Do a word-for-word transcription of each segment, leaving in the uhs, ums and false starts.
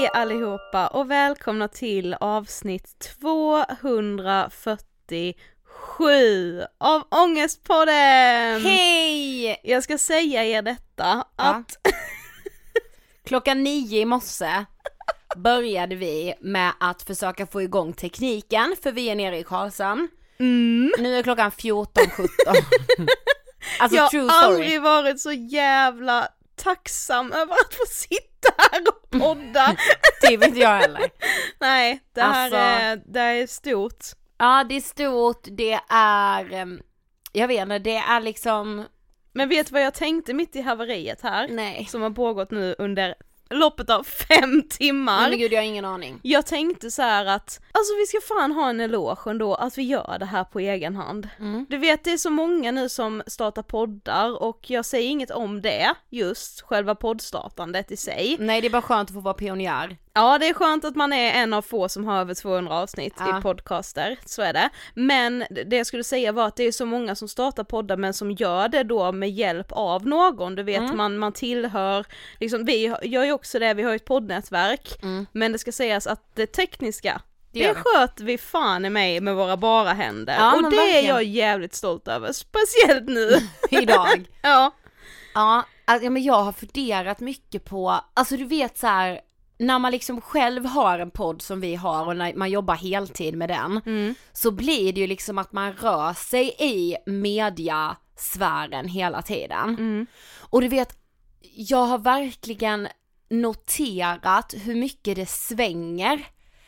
allihopa och välkomna till avsnitt tvåhundrafyrtiosju av Ångestpodden! Hej! Jag ska säga er detta att ja. Klockan nio i morse började vi med att försöka få igång tekniken, för vi är nere i Karlshamn. mm. Nu är klockan fjorton sjutton. Alltså, jag true har story. aldrig varit så jävla tacksam över att få sitta här och podda. Typ inte jag heller. Nej, det här Alltså, är, det är stort. Ja, det är stort, det är, jag vet inte, det är liksom... Men vet du vad jag tänkte mitt i haveriet här? Nej. Som har pågått nu under loppet av fem timmar. Nej, men gud, jag har ingen aning. Jag tänkte så här att, alltså vi ska fan ha en eloge ändå att vi gör det här på egen hand. Mm. Du vet, det är så många nu som startar poddar och jag säger inget om det, just själva poddstartandet i sig. Nej, det är bara skönt att få vara pionjär. Ja, det är skönt att man är en av få som har över tvåhundra avsnitt ja. i podcaster, så är det. Men det jag skulle säga var att det är så många som startar poddar men som gör det då med hjälp av någon. Du vet, mm. man, man tillhör, liksom, vi gör ju också det, vi har ju ett poddnätverk, mm. men det ska sägas att det tekniska, det, det sköt vi fan i mig med våra bara händer. Ja, och det verkligen. Är jag jävligt stolt över, speciellt nu. Idag. ja. Ja, alltså, men jag har funderat mycket på, alltså du vet så här, när man liksom själv har en podd som vi har och när man jobbar heltid med den, mm. så blir det ju liksom att man rör sig i mediasfären hela tiden. Mm. Och du vet, jag har verkligen noterat hur mycket det svänger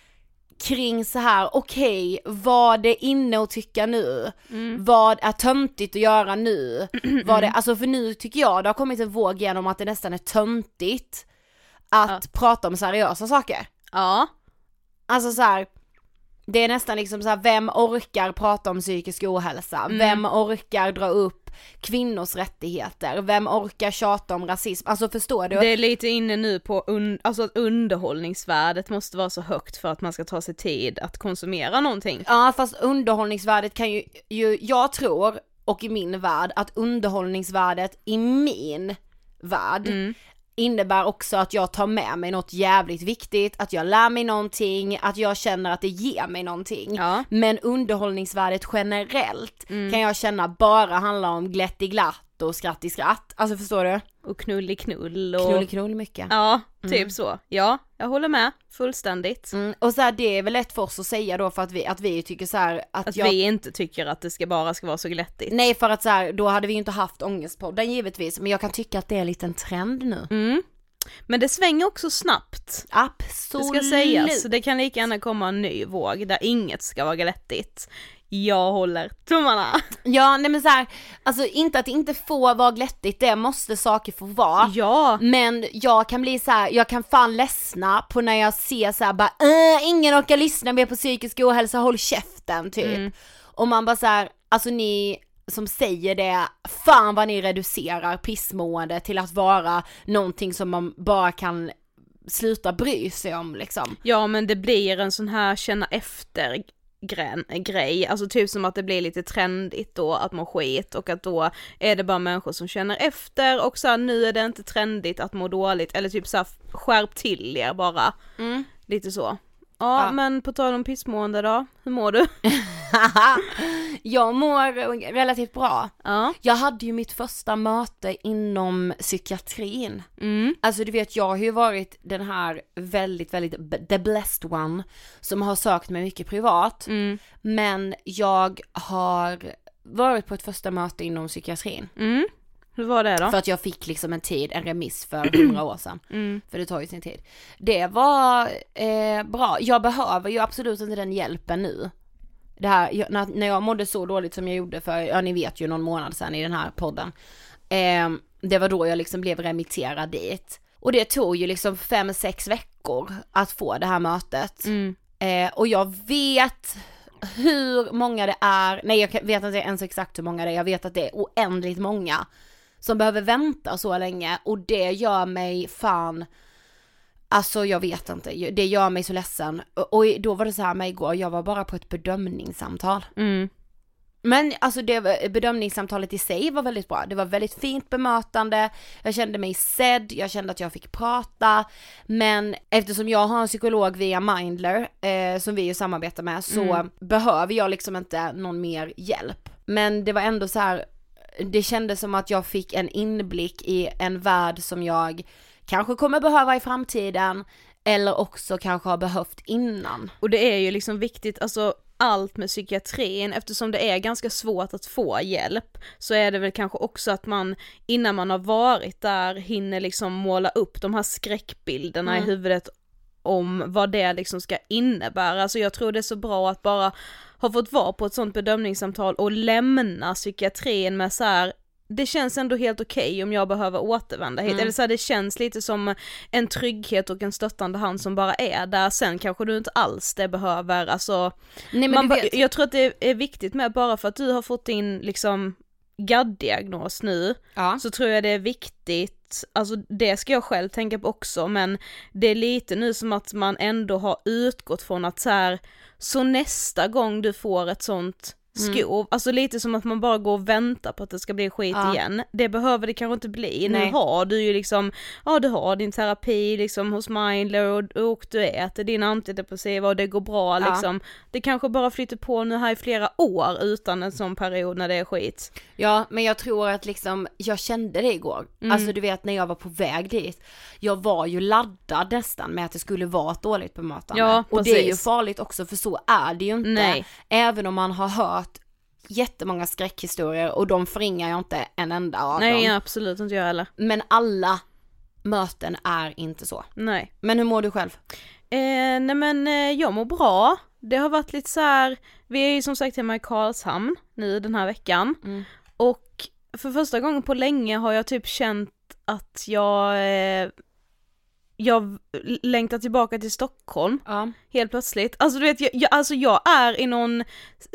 kring så här, okej, okay, vad är inne och tycka nu? Mm. Vad är töntigt att göra nu? Mm. Vad är, alltså för nu tycker jag det har kommit en våg genom att det nästan är töntigt att ja. prata om seriösa saker. Ja. Alltså så här, det är nästan liksom så här, vem orkar prata om psykisk ohälsa? Mm. Vem orkar dra upp kvinnors rättigheter? Vem orkar tjata om rasism? Alltså förstår du? Det är lite inne nu på un- alltså att underhållningsvärdet måste vara så högt för att man ska ta sig tid att konsumera någonting. Ja, fast underhållningsvärdet kan ju, ju jag tror, och i min värld, att underhållningsvärdet i min värld mm. innebär också att jag tar med mig något jävligt viktigt, att jag lär mig någonting, att jag känner att det ger mig någonting. Ja. Men underhållningsvärdet generellt mm. kan jag känna bara handlar om glätt i glatt och skratt i skratt. Alltså förstår du? Och knull i knull. Och... Knull i knull mycket. Ja, typ mm. så. Ja, jag håller med. Fullständigt. Mm. Och så här, det är väl lätt för oss att säga då för att vi, att vi tycker så här att, att jag... vi inte tycker att det ska bara ska vara så glättigt. Nej, för att så här, då hade vi ju inte haft Ångestpodden givetvis. Men jag kan tycka att det är en liten trend nu. Mm. Men det svänger också snabbt. Absolut. Det ska sägas. Så det kan lika gärna komma en ny våg där inget ska vara glättigt. Jag håller tummarna. Ja, nej men så här, alltså inte att det inte får vara glättigt, det måste saker få vara. Ja. Men jag kan bli så här, jag kan fan ledsna på när jag ser så här bara, äh, ingen orkar lyssna mer på psykisk ohälsa, håll käften typ. Mm. Och man bara så här, alltså ni som säger det, fan vad ni reducerar pissmående till att vara någonting som man bara kan sluta bry sig om liksom. Ja, men det blir en sån här känna efter Gren, grej, alltså typ som att det blir lite trendigt då att må skit och att då är det bara människor som känner efter och så här, nu är det inte trendigt att må dåligt eller typ så här, skärp till er bara, mm. lite så. Ja, ja, men på tal om pissmående då, hur mår du? Jag mår relativt bra. Ja. Jag hade ju mitt första möte inom psykiatrin. Mm. Alltså du vet, jag har ju varit den här väldigt, väldigt the blessed one som har sökt mig mycket privat. Mm. Men jag har varit på ett första möte inom psykiatrin. Mm. Hur var det då? För att jag fick liksom en tid, en remiss för hundra år sedan. Mm. För det tar ju sin tid. Det var eh, bra. Jag behöver ju absolut inte den hjälpen nu. Det här, jag, när, när jag mådde så dåligt som jag gjorde för, ja ni vet ju någon månad sedan i den här podden. Eh, det var då jag liksom blev remitterad dit. Och det tog ju liksom fem, sex veckor att få det här mötet. Mm. Eh, och jag vet hur många det är. Nej, jag vet inte ens exakt hur många det är. Jag vet att det är oändligt många som behöver vänta så länge, och det gör mig fan, alltså jag vet inte, det gör mig så ledsen. Och då var det så här med igår, jag var bara på ett bedömningssamtal. Mm. Men alltså det, bedömningssamtalet i sig var väldigt bra. Det var väldigt fint bemötande. Jag kände mig sedd. Jag kände att jag fick prata. Men eftersom jag har en psykolog via Mindler eh, som vi ju samarbetar med så mm. behöver jag liksom inte någon mer hjälp. Men det var ändå så här, det kändes som att jag fick en inblick i en värld som jag kanske kommer behöva i framtiden eller också kanske har behövt innan. Och det är ju liksom viktigt, alltså allt med psykiatrin, eftersom det är ganska svårt att få hjälp, så är det väl kanske också att man innan man har varit där hinner liksom måla upp de här skräckbilderna mm. i huvudet om vad det liksom ska innebära. Alltså jag tror det är så bra att bara ha fått vara på ett sånt bedömningssamtal och lämna psykiatrin med så här, det känns ändå helt okej okay om jag behöver återvända hit. Mm. Eller så här, det känns lite som en trygghet och en stöttande hand som bara är där. Sen kanske du inte alls det behöver. Alltså, Nej, men man du vet... Jag tror att det är viktigt med, bara för att du har fått in liksom G A D-diagnos nu, ja. Så tror jag det är viktigt, alltså det ska jag själv tänka på också, men det är lite nu som att man ändå har utgått från att så här, så nästa gång du får ett sånt skov, mm. alltså lite som att man bara går och väntar på att det ska bli skit ja. igen. Det behöver det kanske inte bli. Nej. Nu har du ju liksom, ja du har din terapi liksom hos Mindler och, och du äter din antidepressiva och det går bra ja. liksom. Det kanske bara flyter på nu här i flera år utan en sån period när det är skit. Ja, men jag tror att liksom, jag kände det igår. Mm. Alltså du vet när jag var på väg dit, jag var ju laddad nästan med att det skulle vara ett dåligt bemötande. Ja, och det är ju farligt också, för så är det ju inte. Nej. Även om man har hört jättemånga skräckhistorier och de förringar jag inte en enda av Nej, dem. Nej, absolut inte jag heller. Men alla möten är inte så. Nej. Men hur mår du själv? Eh, nej men eh, jag mår bra. Det har varit lite så här, vi är ju som sagt hemma i Karlshamn nu den här veckan. Mm. Och för första gången på länge har jag typ känt att jag... Eh, jag längtar tillbaka till Stockholm ja. helt plötsligt. Alltså du vet, jag, jag, alltså jag är i någon,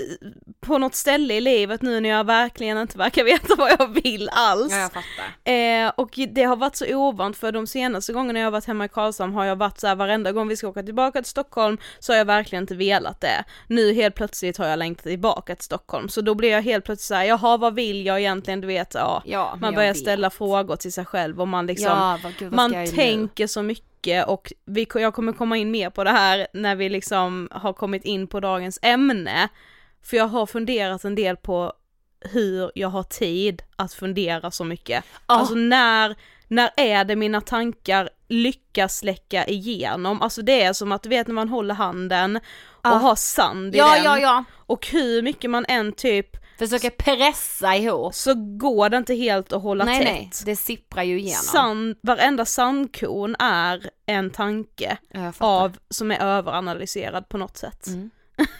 på något ställe i livet nu när jag verkligen inte verkar veta vad jag vill alls. Ja, jag fattar. Eh, och det har varit så ovant, för de senaste gångerna jag har varit hemma i Karlshamn har jag varit så här, varenda gång vi ska åka tillbaka till Stockholm så har jag verkligen inte velat det. Nu helt plötsligt har jag längtat tillbaka till Stockholm, så då blir jag helt plötsligt så här, jaha, vad vill jag egentligen, du vet, ja. ja man börjar ställa frågor till sig själv och man liksom, ja, vad, gud, vad man tänker nu? Så mycket. Och vi, jag kommer komma in mer på det här när vi liksom har kommit in på dagens ämne, för jag har funderat en del på hur jag har tid att fundera så mycket. Oh. Alltså när, när är det mina tankar lyckas släcka igenom? Alltså det är som att du vet när man håller handen och oh. har sand i ja, den ja, ja. och hur mycket man än typ försöker pressa ihop, så går det inte helt att hålla nej, tätt. Nej, det sipprar ju igenom. Sand, varenda sandkorn är en tanke av, som är överanalyserad på något sätt. Mm.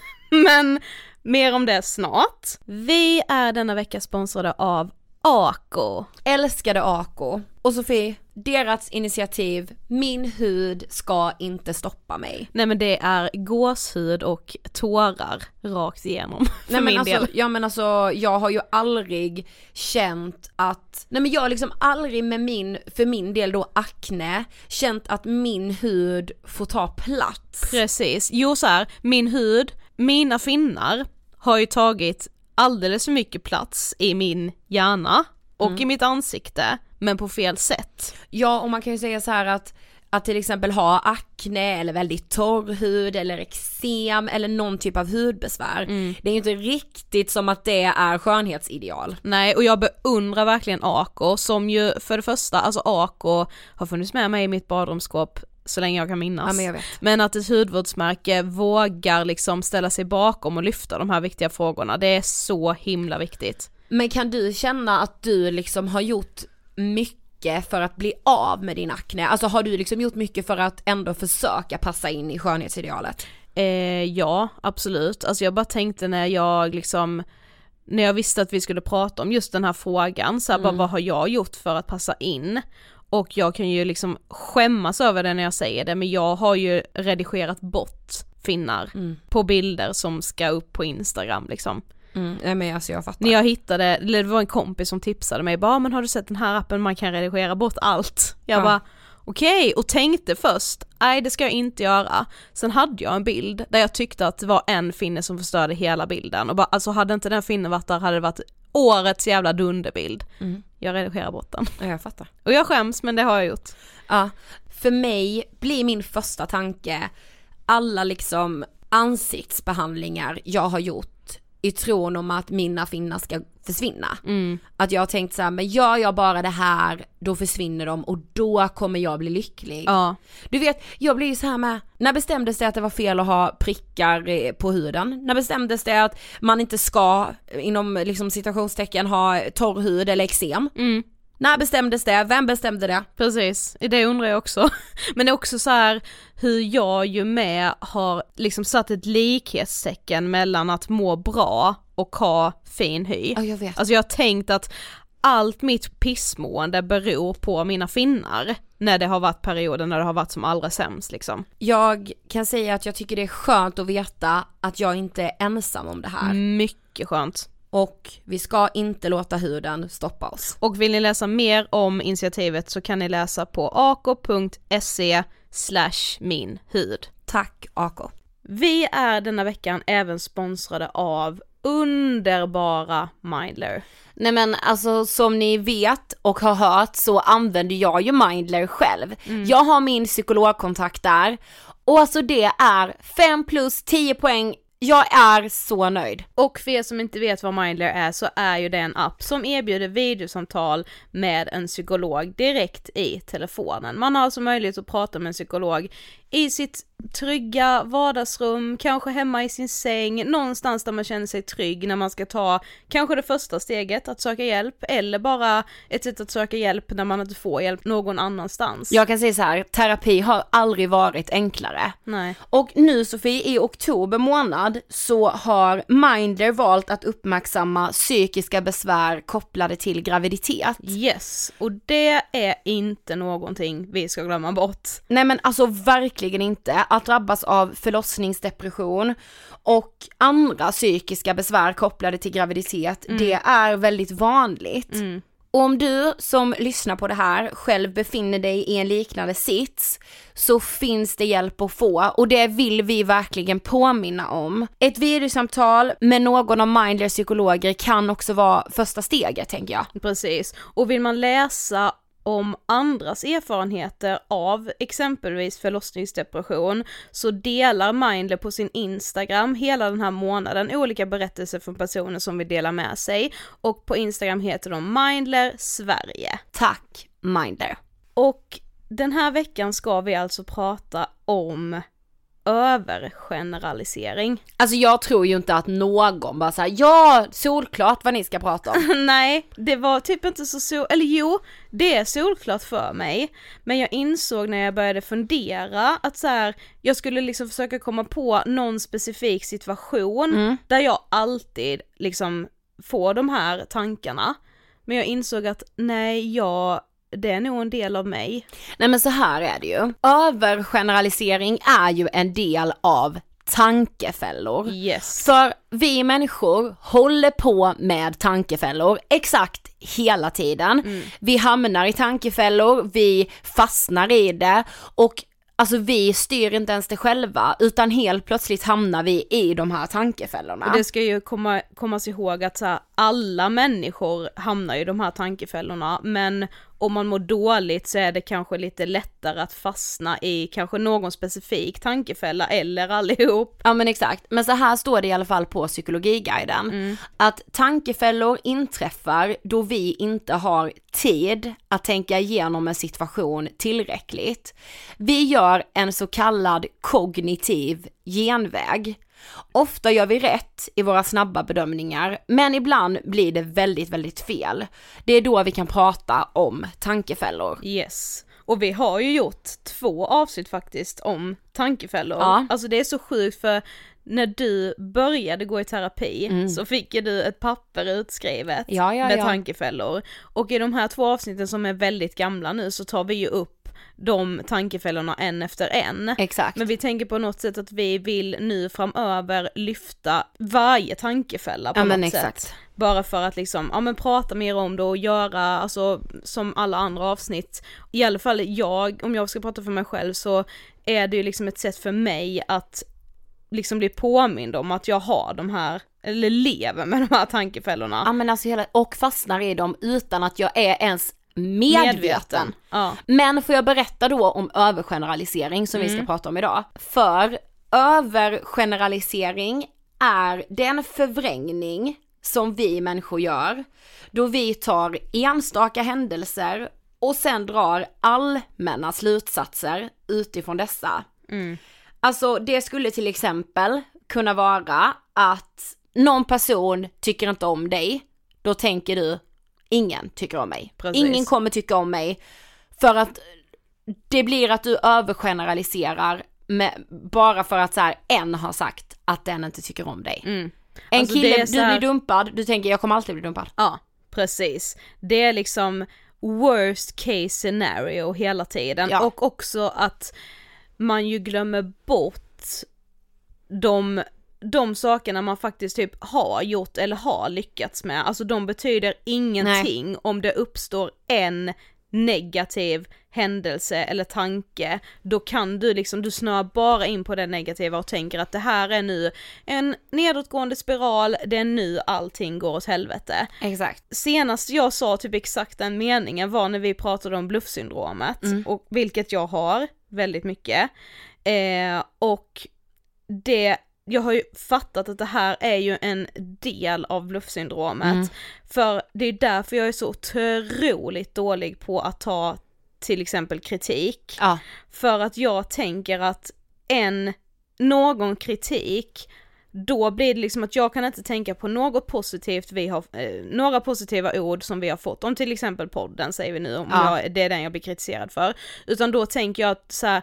Men mer om det snart. Vi är denna vecka sponsrade av Ako. Älskade Ako. Och Sofie, deras initiativ Min hud ska inte stoppa mig. Nej men det är gåshud och tårar rakt igenom för nej, men min alltså, del. Ja men alltså jag har ju aldrig känt att, nej men jag har liksom aldrig med min, för min del då akne, känt att min hud får ta plats. Precis, jo så här, min hud, mina finnar har ju tagit alldeles för mycket plats i min hjärna och mm. i mitt ansikte, men på fel sätt. Ja, och man kan ju säga så här att att till exempel ha akne eller väldigt torr hud eller eksem eller någon typ av hudbesvär. Mm. Det är ju inte riktigt som att det är skönhetsideal. Nej, och jag beundrar verkligen Ako som ju för det första, alltså Ako har funnits med mig i mitt badrumsskåp så länge jag kan minnas. Ja, men, jag vet. men att ett hudvårdsmärke vågar liksom ställa sig bakom och lyfta de här viktiga frågorna, det är så himla viktigt. Men kan du känna att du liksom har gjort mycket för att bli av med din akne? Alltså har du liksom gjort mycket för att ändå försöka passa in i skönhetsidealet? Eh, ja, absolut. Alltså jag bara tänkte när jag liksom när jag visste att vi skulle prata om just den här frågan så här, mm. bara, vad har jag gjort för att passa in? Och jag kan ju liksom skämmas över det när jag säger det, men jag har ju redigerat bort finnar mm. på bilder som ska upp på Instagram liksom. Mm. Nej, men alltså jag fattar. När jag hittade, eller det var en kompis som tipsade mig, bara men har du sett den här appen man kan redigera bort allt? Jag ja. bara, okej, och tänkte först, nej det ska jag inte göra. Sen hade jag en bild där jag tyckte att det var en finne som förstörde hela bilden. Och bara, alltså hade inte den finnen varit där hade det varit årets jävla dunderbild. Mm. Jag redigerar bort den. Ja, jag fattar. Och jag skäms, men det har jag gjort. Ja, för mig blir min första tanke alla liksom ansiktsbehandlingar jag har gjort i tron om att mina finnar ska försvinna. Mm. Att jag har tänkt så här, men gör jag bara det här, då försvinner de och då kommer jag bli lycklig. Ja. Du vet, jag blir ju så här med, när bestämdes det att det var fel att ha prickar på huden? När bestämdes det att man inte ska, inom liksom citationstecken, ha torr hud eller eksem? Mm. När bestämdes det? Vem bestämde det? Precis, det undrar jag också. Men det är också så här hur jag ju med har liksom satt ett likhetstecken mellan att må bra och ha fin hy. Ja, jag vet. Alltså jag har tänkt att allt mitt pissmående beror på mina finnar när det har varit perioder när det har varit som allra sämst liksom. Jag kan säga att jag tycker det är skönt att veta att jag inte är ensam om det här. Mycket skönt. Och vi ska inte låta huden stoppa oss. Och vill ni läsa mer om initiativet så kan ni läsa på ako.se slash min hud. Tack A K. Vi är denna veckan även sponsrade av underbara Mindler. Nej men alltså som ni vet och har hört så använder jag ju Mindler själv. Mm. Jag har min psykologkontakt där och alltså det är fem plus tio poäng. Jag är så nöjd. Och för er som inte vet vad Mindler är så är ju det en app som erbjuder videosamtal med en psykolog direkt i telefonen. Man har alltså möjlighet att prata med en psykolog i sitt trygga vardagsrum, kanske hemma i sin säng, någonstans där man känner sig trygg när man ska ta kanske det första steget att söka hjälp eller bara ett sätt att söka hjälp när man inte får hjälp någon annanstans. Jag kan säga så här, terapi har aldrig varit enklare. Nej. Och nu Sofie, i oktober månad så har Mindler valt att uppmärksamma psykiska besvär kopplade till graviditet. Yes, och det är inte någonting vi ska glömma bort. Nej men alltså verkligen inte. Att drabbas av förlossningsdepression och andra psykiska besvär kopplade till graviditet, mm. det är väldigt vanligt. Mm. Och om du som lyssnar på det här själv befinner dig i en liknande sits så finns det hjälp att få och det vill vi verkligen påminna om. Ett videosamtal med någon av Mindlers psykologer kan också vara första steget, tänker jag. Precis, och vill man läsa om andras erfarenheter av exempelvis förlossningsdepression så delar Mindler på sin Instagram hela den här månaden olika berättelser från personer som vill dela med sig och på Instagram heter de Mindler Sverige. Tack Mindler. Och den här veckan ska vi alltså prata om övergeneralisering. Alltså jag tror ju inte att någon bara säger ja, solklart vad ni ska prata om. Nej, det var typ inte så sol... Eller jo, det är solklart för mig. Men jag insåg när jag började fundera att så här, jag skulle liksom försöka komma på någon specifik situation mm. där jag alltid liksom får de här tankarna. Men jag insåg att nej, jag... det är nog en del av mig. Nej men så här är det ju. Övergeneralisering är ju en del av tankefällor. Yes. För vi människor håller på med tankefällor exakt hela tiden. Mm. Vi hamnar i tankefällor, vi fastnar i det och alltså vi styr inte ens det själva utan helt plötsligt hamnar vi i de här tankefällorna. Och det ska ju komma, komma sig ihåg att så här, alla människor hamnar i de här tankefällorna men om man mår dåligt så är det kanske lite lättare att fastna i kanske någon specifik tankefälla eller allihop. Ja men exakt, men så här står det i alla fall på Psykologiguiden mm. att tankefällor inträffar då vi inte har tid att tänka igenom en situation tillräckligt. Vi gör en så kallad kognitiv genväg. Ofta gör vi rätt i våra snabba bedömningar, men ibland blir det väldigt, väldigt fel. Det är då vi kan prata om tankefällor. Yes, och vi har ju gjort två avsnitt faktiskt om tankefällor. Ja. Alltså det är så sjukt för när du började gå i terapi mm. så fick du ett papper utskrivet ja, ja, med ja. tankefällor. Och i de här två avsnitten som är väldigt gamla nu så tar vi ju upp de tankefällorna en efter en. Exakt. Men vi tänker på något sätt att vi vill nu framöver lyfta varje tankefälla på ja, något men exakt. sätt. Bara för att liksom, ja men prata mer om det och göra, alltså som alla andra avsnitt. I alla fall jag, om jag ska prata för mig själv, så är det ju liksom ett sätt för mig att liksom bli påmind om att jag har de här, eller lever med de här tankefällorna. Ja men alltså hela, och fastnar i dem utan att jag är ens medveten. medveten. Ja. Men får jag berätta då om övergeneralisering som mm. vi ska prata om idag. För övergeneralisering är den förvrängning som vi människor gör då vi tar enstaka händelser och sen drar allmänna slutsatser utifrån dessa. Mm. Alltså det skulle till exempel kunna vara att någon person tycker inte om dig. Då tänker du, ingen tycker om mig. Precis. Ingen kommer tycka om mig. För att det blir att du övergeneraliserar med, bara för att så här, en har sagt att den inte tycker om dig. Mm. En alltså, kille, här... du blir dumpad, du tänker jag kommer alltid bli dumpad. Ja, precis. Det är liksom worst case scenario hela tiden. Ja. Och också att man ju glömmer bort de, de sakerna man faktiskt typ har gjort eller har lyckats med. Alltså de betyder ingenting Nej. Om det uppstår en negativ händelse eller tanke. Då kan du liksom, du snör bara in på det negativa och tänker att det här är nu en nedåtgående spiral, det är nu allting går åt helvete. Exakt. Senast jag sa typ exakt den meningen var när vi pratade om bluffsyndromet, mm. och vilket jag har väldigt mycket. Eh, och det, jag har ju fattat att det här är ju en del av bluffsyndromet. Mm. För det är därför jag är så otroligt dålig på att ta till exempel kritik. Ja. För att jag tänker att en, någon kritik, då blir det liksom att jag kan inte tänka på något positivt vi har, eh, några positiva ord som vi har fått, om till exempel podden säger vi nu, om ja. jag, det är den jag blir kritiserad för, utan då tänker jag att så här,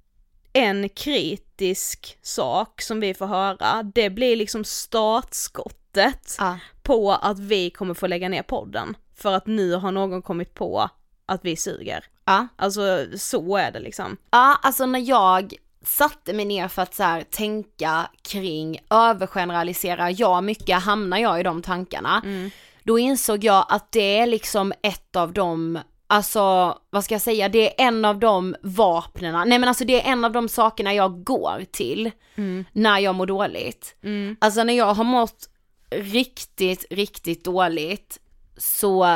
en kritisk sak som vi får höra, det blir liksom startskottet ja. på att vi kommer få lägga ner podden, för att nu har någon kommit på att vi suger. Ja. Alltså så är det liksom. Ja, alltså när jag satte mig ner för att så här, tänka kring övergeneralisera, ja mycket hamnar jag i de tankarna. Mm. Då insåg jag att det är liksom ett av de, alltså vad ska jag säga, det är en av de vapnena, nej men alltså det är en av de sakerna jag går till mm. när jag mår dåligt. Mm. Alltså när jag har mått riktigt, riktigt dåligt så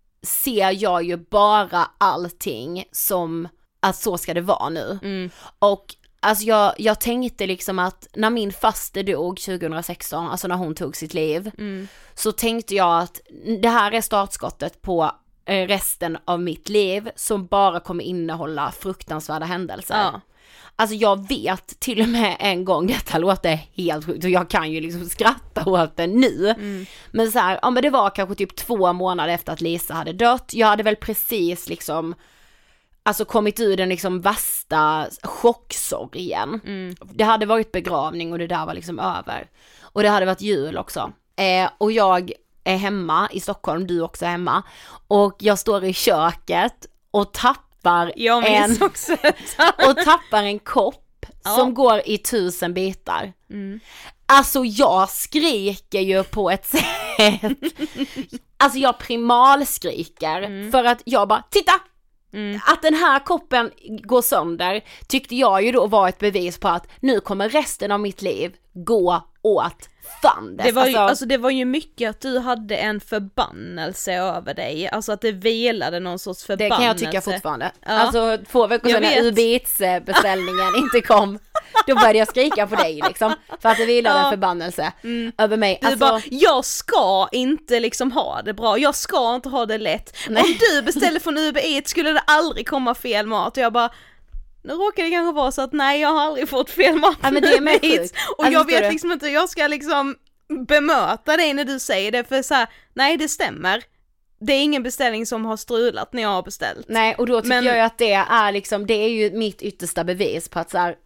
ser jag ju bara allting som att så ska det vara nu. Mm. Och alltså jag, jag tänkte liksom att när min faster dog tjugohundrasexton, alltså när hon tog sitt liv, mm. så tänkte jag att det här är startskottet på eh, resten av mitt liv som bara kommer innehålla fruktansvärda händelser. Ja. Alltså jag vet till och med en gång, detta låter helt sjukt och jag kan ju liksom skratta åt det nu. Mm. Men så här, ja men det var kanske typ två månader efter att Lisa hade dött. Jag hade väl precis liksom alltså kommit ur den liksom värsta chocksorgen. Mm. Det hade varit begravning och det där var liksom över. Och det hade varit jul också. Eh, och jag är hemma i Stockholm, du också är hemma. Och jag står i köket och tappar jag en också. och tappar en kopp ja. som går i tusen bitar. Mm. Alltså jag skriker ju på ett sätt. Alltså jag primalskriker mm. för att jag bara, titta! Mm. Att den här koppen går sönder tyckte jag ju då var ett bevis på att nu kommer resten av mitt liv gå åt fandes. Det var, ju, alltså, alltså det var ju mycket att du hade en förbannelse över dig, alltså att det vilade någon sorts förbannelse. Det kan jag tycka fortfarande. Ja. Alltså två veckor sedan när Uber Eats beställningen inte kom, då började jag skrika på dig liksom, för att det vilade ja. en förbannelse mm. över mig. Du alltså, bara, jag ska inte liksom ha det bra, jag ska inte ha det lätt. Nej. Om du beställer från Uber Eats skulle det aldrig komma fel mat, och jag bara, nu råkar det kanske vara så att nej, jag har aldrig fått fel mat. Ja, men det är med sjukt. Och alltså, jag vet liksom inte hur jag ska liksom bemöta dig när du säger det, för så här, nej det stämmer. Det är ingen beställning som har strulat när jag har beställt. Nej, och då tycker men... jag ju att det är liksom, det är ju mitt yttersta bevis på att så här,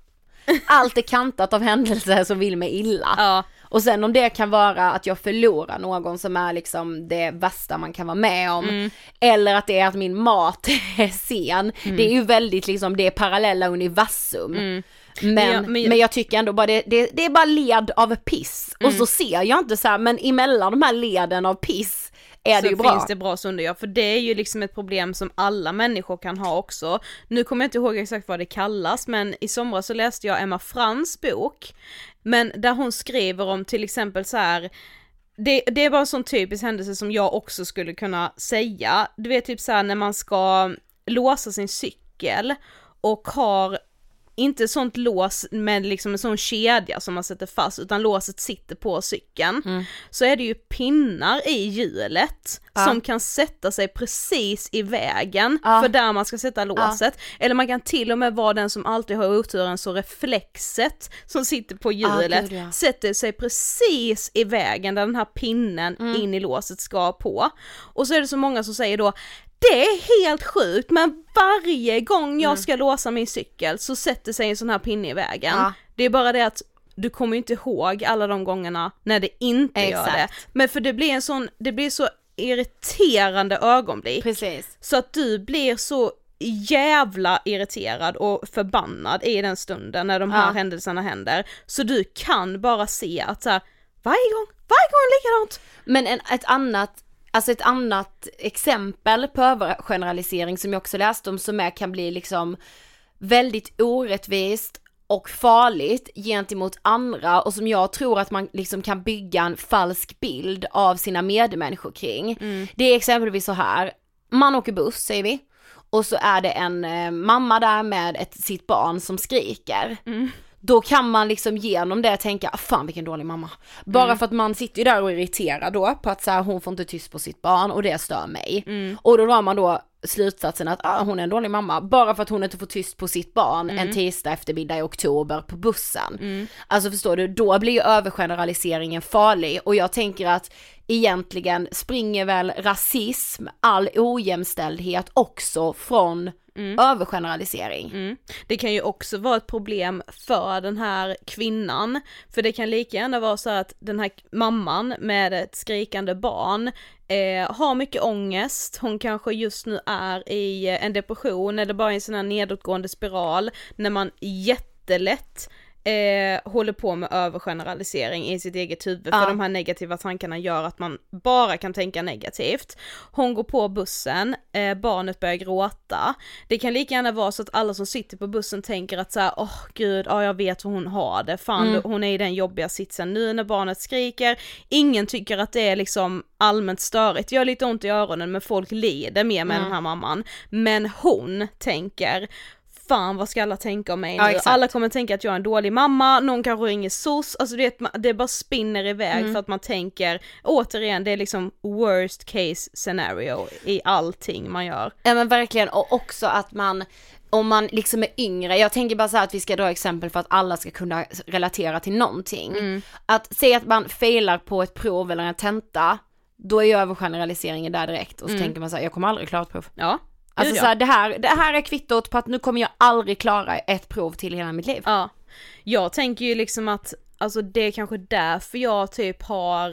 allt är kantat av händelser som vill mig illa. Ja. Och sen om det kan vara att jag förlorar någon som är liksom det värsta man kan vara med om. Mm. Eller att det är att min mat är sen. Mm. Det är ju väldigt liksom, det är parallella universum. Mm. Men, men, jag, men, jag, men jag tycker ändå bara det, det, det är bara led av piss. Mm. Och så ser jag inte så här, men emellan de här leden av piss är det ju bra. Så finns det bra stunder, ja. För det är ju liksom ett problem som alla människor kan ha också. Nu kommer jag inte ihåg exakt vad det kallas, men i somras så läste jag Emma Frans bok. Men där hon skriver om till exempel så här. Det, det är bara en sån typisk händelse som jag också skulle kunna säga. Du vet typ så här när man ska låsa sin cykel och har inte sånt lås med liksom en sån kedja som man sätter fast, utan låset sitter på cykeln. Mm. Så är det ju pinnar i hjulet ja. som kan sätta sig precis i vägen ja. för där man ska sätta låset. Ja. Eller man kan till och med vara den som alltid har oturen, så reflexet som sitter på hjulet ja, gud, ja. sätter sig precis i vägen där den här pinnen mm. in i låset ska på. Och så är det så många som säger då, det är helt sjukt, men varje gång jag ska mm. låsa min cykel så sätter sig en sån här pinne i vägen. Ja. Det är bara det att du kommer inte ihåg alla de gångerna när det inte Exakt. gör det. Men för det blir en sån, det blir så irriterande ögonblick. Precis. Så att du blir så jävla irriterad och förbannad i den stunden när de här ja. händelserna händer. Så du kan bara se att så här, varje gång, varje gång är likadant. Men en, ett annat Alltså ett annat exempel på övergeneralisering som jag också läste om, som är, kan bli liksom väldigt orättvist och farligt gentemot andra, och som jag tror att man liksom kan bygga en falsk bild av sina medmänniskor kring. Mm. Det är exempelvis så här, man åker buss säger vi, och så är det en eh, mamma där med ett, sitt barn som skriker. Mm. Då kan man liksom genom det tänka, fan vilken dålig mamma. Bara mm. för att man sitter ju där och är irriterad då på att så här, hon får inte tyst på sitt barn och det stör mig. Mm. Och då drar man då slutsatsen att ah, hon är en dålig mamma bara för att hon inte får tyst på sitt barn mm. en tisdag eftermiddag i oktober på bussen. Mm. Alltså förstår du, då blir ju övergeneraliseringen farlig, och jag tänker att egentligen springer väl rasism, all ojämställdhet också från Mm. övergeneralisering. Mm. Det kan ju också vara ett problem för den här kvinnan, för det kan lika gärna vara så att den här mamman med ett skrikande barn eh, har mycket ångest, hon kanske just nu är i en depression eller bara i en sån här nedåtgående spiral, när man jättelätt Eh, håller på med övergeneralisering i sitt eget huvud, för ja. de här negativa tankarna gör att man bara kan tänka negativt. Hon går på bussen, eh, barnet börjar gråta. Det kan lika gärna vara så att alla som sitter på bussen tänker att så här, åh oh, gud, ja, jag vet hur hon har det. Fan, mm. hon är i den jobbiga sitsen nu när barnet skriker. Ingen tycker att det är liksom allmänt störigt. Jag har lite ont i öronen, men folk lider mer med mm. den här mamman. Men hon tänker, fan vad ska alla tänka om mig nu? Ja, alla kommer tänka att jag är en dålig mamma, någon kanske ringer S O S, alltså du vet, det bara spinner iväg mm. för att man tänker, återigen, det är liksom worst case scenario i allting man gör. Ja men verkligen, och också att man, om man liksom är yngre, jag tänker bara så här att vi ska dra exempel för att alla ska kunna relatera till någonting. Mm. Att säga att man failar på ett prov eller en tenta, då är ju övergeneraliseringen där direkt, och så mm. tänker man så här, jag kommer aldrig klara ett prov. Ja. Alltså så här, det, här, det här är kvittot på att nu kommer jag aldrig klara ett prov till hela mitt liv. Ja, jag tänker ju liksom att alltså det är kanske därför jag typ har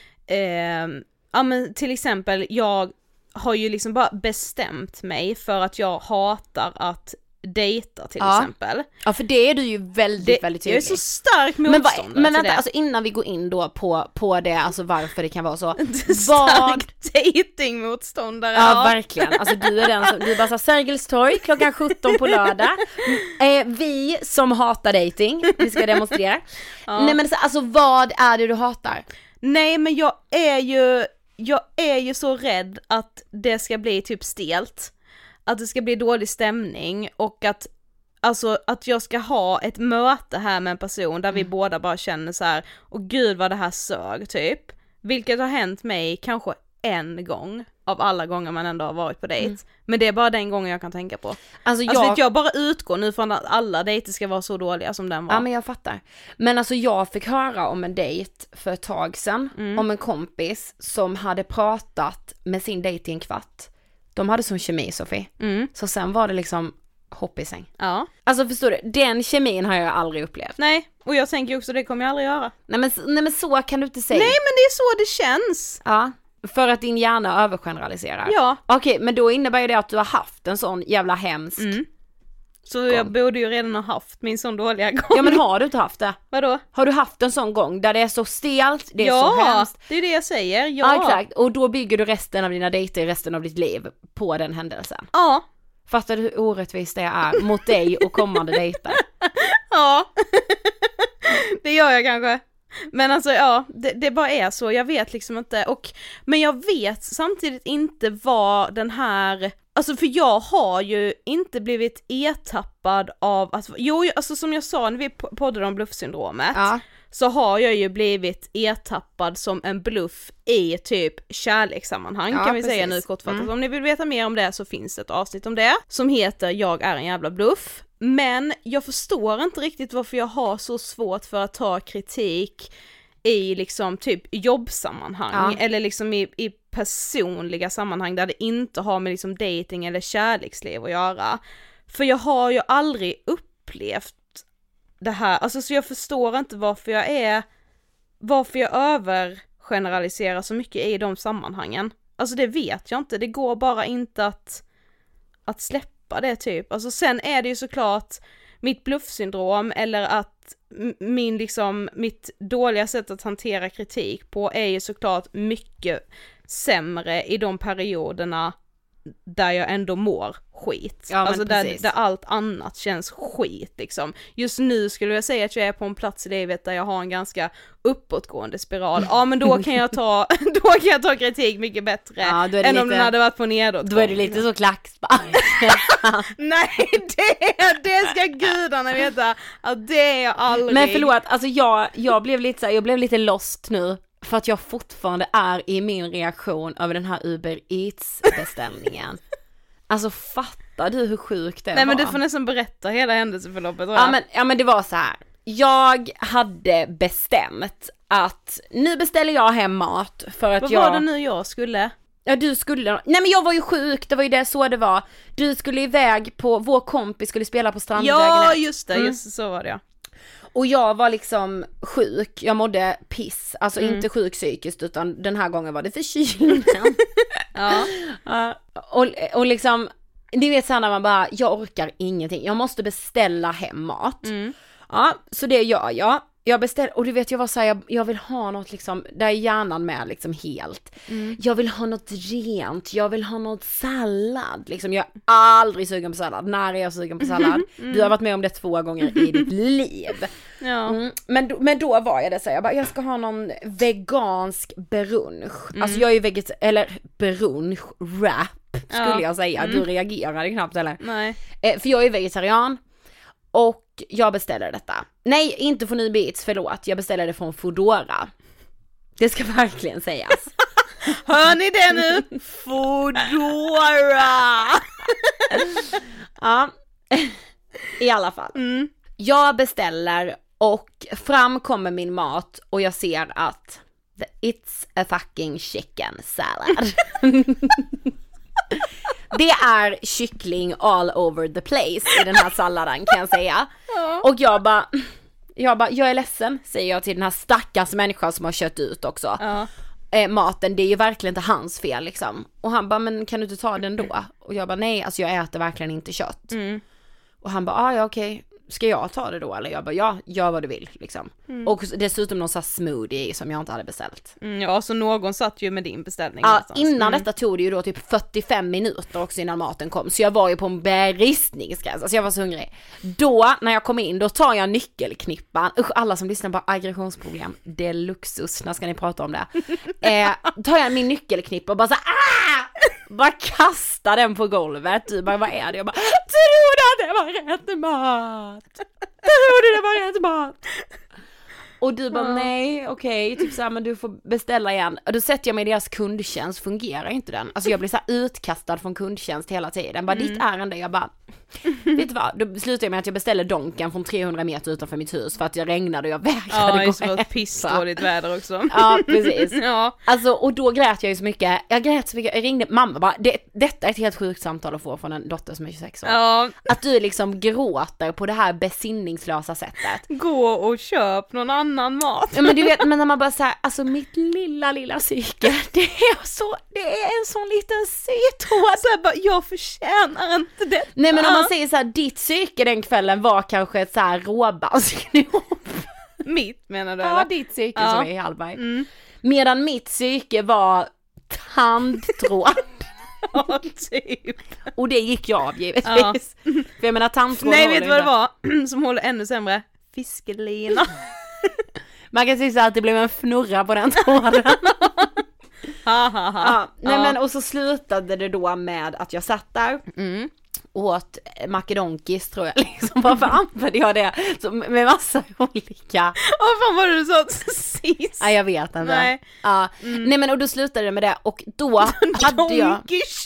eh, ja men till exempel jag har ju liksom bara bestämt mig för att jag hatar att dejta till ja. exempel. Ja, för det är du ju väldigt, det, väldigt tydlig. Jag är så stark motståndare Men, men vänta, det. Alltså innan vi går in då på, på det, alltså varför det kan vara så. Stark datingmotståndare. Ja, ja, verkligen. Alltså du är den som, du bara så Sergels torg klockan sjutton på lördag. Eh, vi som hatar dating, vi ska demonstrera. Ja. Nej men alltså vad är det du hatar? Nej men jag är ju, jag är ju så rädd att det ska bli typ stelt. Att det ska bli dålig stämning, och att alltså att jag ska ha ett möte här med en person där mm. vi båda bara känner så här, åh gud vad det här sög typ. Vilket har hänt mig kanske en gång av alla gånger man ändå har varit på dejt. Mm. Men det är bara den gången jag kan tänka på. Alltså jag, alltså, vet, jag bara utgår nu från att alla dejter ska vara så dåliga som den var. Ja men jag fattar. Men alltså jag fick höra om en dejt för ett tag sedan mm. om en kompis som hade pratat med sin dejt i en kvart. De hade sån kemi, Sofie. Mm. Så sen var det liksom hopp i säng. Ja. Alltså förstår du, den kemin har jag aldrig upplevt. Nej, och jag tänker också det kommer jag aldrig göra. Nej men, nej men så kan du inte säga. Nej men det är så det känns. Ja, för att din hjärna övergeneraliserar. Ja. Okej, men då innebär ju det att du har haft en sån jävla hemsk mm. Så gång. jag borde ju redan ha haft min sån dåliga gång. Ja men har du inte haft det? Vadå? Har du haft en sån gång där det är så stelt, det är ja, så hemskt? det är det jag säger, ja. Ja exakt, och då bygger du resten av dina dejter, resten av ditt liv på den händelsen. Ja. Fattar du hur orättvist det är mot dig och kommande dejter? Ja, det gör jag kanske. Men alltså ja, det, det bara är så, jag vet liksom inte. Och, men jag vet samtidigt inte vad den här... Alltså för jag har ju inte blivit ertappad av att... Jo, alltså som jag sa när vi poddade om bluffsyndromet. Ja. Så har jag ju blivit ertappad som en bluff i typ kärlekssammanhang ja, kan vi precis. säga nu kortfattat. Mm. Om ni vill veta mer om det så finns det ett avsnitt om det som heter Jag är en jävla bluff. Men jag förstår inte riktigt varför jag har så svårt för att ta kritik i liksom typ jobbsammanhang ja. eller liksom i, i personliga sammanhang där det inte har med liksom dating eller kärleksliv att göra. För jag har ju aldrig upplevt det här, alltså så jag förstår inte varför jag är, varför jag övergeneraliserar så mycket i de sammanhangen. Alltså det vet jag inte, det går bara inte att, att släppa det typ. Alltså sen är det ju såklart mitt bluffsyndrom eller att min liksom, mitt dåliga sätt att hantera kritik på är ju såklart mycket sämre i de perioderna där jag ändå mår skit. Ja, alltså där, precis. där allt annat känns skit liksom. Just nu skulle jag säga att jag är på en plats i livet där jag har en ganska uppåtgående spiral. Ja men då kan jag ta då kan jag ta kritik mycket bättre ja, än lite, om den hade varit på nedåt. Då är det lite så klackspark. Nej, det, det ska gudarna veta att det är jag aldrig. Men förlåt, alltså jag, jag blev lite så här, jag blev lite lost nu. För att jag fortfarande är i min reaktion över den här Uber Eats-beställningen. Alltså fattar du hur sjukt det Nej, var? men du får nästan berätta hela händelseförloppet. Ja men, ja men det var så här. Jag hade bestämt att nu beställer jag hem mat för att Vad jag... var det nu jag skulle? Ja du skulle... Nej men jag var ju sjuk, det var ju det så det var. Du skulle iväg på... Vår kompis skulle spela på Strandvägen. Ja just det, mm. just så var det ja. Och jag var liksom sjuk, jag mådde piss, alltså mm. inte sjuk psykiskt utan den här gången var det förkylningen. Ja. uh, och, och liksom, ni vet såhär när man bara, jag orkar ingenting, jag måste beställa hem mat. Mm. Ja, så det gör jag. Jag beställer, och du vet jag var såhär, jag, jag vill ha något liksom, där är hjärnan med liksom helt. Mm. Jag vill ha något rent, jag vill ha något sallad. Liksom, jag är aldrig sugen på sallad. När är jag sugen på sallad? Mm. Du har varit med om det två gånger i ditt liv. Ja. Mm. Men, men då var jag det så jag bara, jag ska ha någon vegansk brunch. Mm. Alltså jag är ju veget eller brunch, wrap skulle Ja. jag säga. Mm. Du reagerade knappt eller? Nej. Eh, för jag är vegetarian. Och jag beställer detta. Nej, inte från Uber Eats, förlåt. Jag beställer det från Foodora. Det ska verkligen sägas. Hör ni det nu? Foodora! Ja, i alla fall. Mm. Jag beställer och fram kommer min mat och jag ser att it's a fucking chicken salad. Det är kyckling all over the place i den här salladen kan jag säga. Ja. Och jag bara, jag bara, jag är ledsen, säger jag till den här stackars människan som har kört ut också. Ja. Eh, maten, det är ju verkligen inte hans fel liksom. Och han bara, men kan du inte ta den då? Och jag bara, nej, alltså jag äter verkligen inte kött. Mm. Och han bara, ah, ja okej, ska jag ta det då? Eller jag bara, ja, gör vad du vill liksom. Mm. Och dessutom någon sån här smoothie som jag inte hade beställt. Mm, ja, så någon satt ju med din beställning. Ja, någonstans. innan mm. detta tog det ju då typ fyrtiofem minuter också innan maten kom. Så jag var ju på en beristningsgräns, alltså jag var så hungrig. Då, när jag kom in, då tar jag nyckelknippan. Usch, alla som lyssnar på aggressionsproblem, det är luxus, när ska ni prata om det? Eh, tar jag min nyckelknippa och bara så ah! Bara kastar den på golvet. Du bara, vad är det? Jag bara, tror du att det var rätt mat? Tror du det var rätt mat? Och du bara, ja. nej, okej, okay. Typ såhär, men du får beställa igen. Och då sätter jag mig i deras kundtjänst, fungerar inte den? Alltså jag blir så här utkastad från kundtjänst hela tiden. Bara, mm. ditt ärende, jag bara, Vet du vad, då slutade jag med att jag beställde Donken från trehundra meter utanför mitt hus för att jag regnade och jag vägrade ja, gå hem. Ja, det var pissdåligt väder också. Ja, precis. Ja. Alltså, och då grät jag ju så mycket. Jag grät så mycket, jag ringde mamma bara, det, detta är ett helt sjukt samtal att få från en dotter som är tjugosex år. Ja. Att du liksom gråter på det här besinningslösa sättet. Gå och köp någon annan mat. Ja, men du vet, men när man bara säger, alltså mitt lilla, lilla psyke, det är så, det är en sån liten sytråd. Så jag bara, jag förtjänar inte det. Nej, men om man säger så här, ditt psyke den kvällen var kanske ett så här råbandsknop. Mitt menar du? Ja, eller? ditt psyke ja. som är i Hallberg. Mm. Medan mitt psyke var tandtråd. Ja, typ. Och det gick jag av givetvis. Ja. För jag menar tandtråd. Nej, vet du vad det var? Som håller ännu sämre? Fiskelina. Man kan säga så att det blev en fnurra på den tråden. ha, ha, ha. Ja, nej ja. men och så slutade det då med att jag satt där. Mm. Åt makedonkis tror jag liksom. Varför använde jag det så, med massa olika. Vad fan var det du sa sist? Ja, jag vet inte. Nej. Ja. Mm. Nej men och då slutade det med det och då hade jag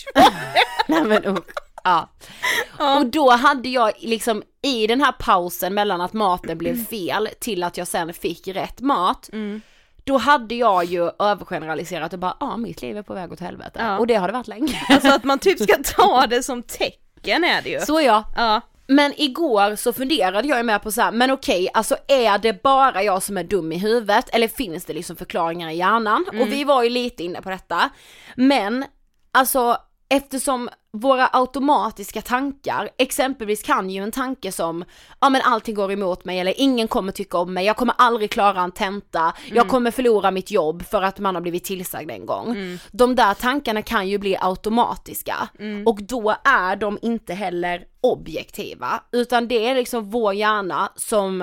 Nej men uh, ja. ja. Och då hade jag liksom i den här pausen mellan att maten blev fel till att jag sen fick rätt mat. Mm. Då hade jag ju övergeneraliserat och bara, ja ah, mitt liv är på väg åt helvete. Ja. Och det har det varit länge. Alltså att man typ ska ta det som tecken är det ju. Så ja. Ja. Men igår så funderade jag med på så här, men okej, alltså är det bara jag som är dum i huvudet eller finns det liksom förklaringar i hjärnan? Mm. Och vi var ju lite inne på detta. Men alltså eftersom våra automatiska tankar, exempelvis kan ju en tanke som ja men allting går emot mig eller ingen kommer tycka om mig, jag kommer aldrig klara en tenta, mm. jag kommer förlora mitt jobb för att man har blivit tillsagd en gång. Mm. De där tankarna kan ju bli automatiska mm. och då är de inte heller objektiva utan det är liksom vår hjärna som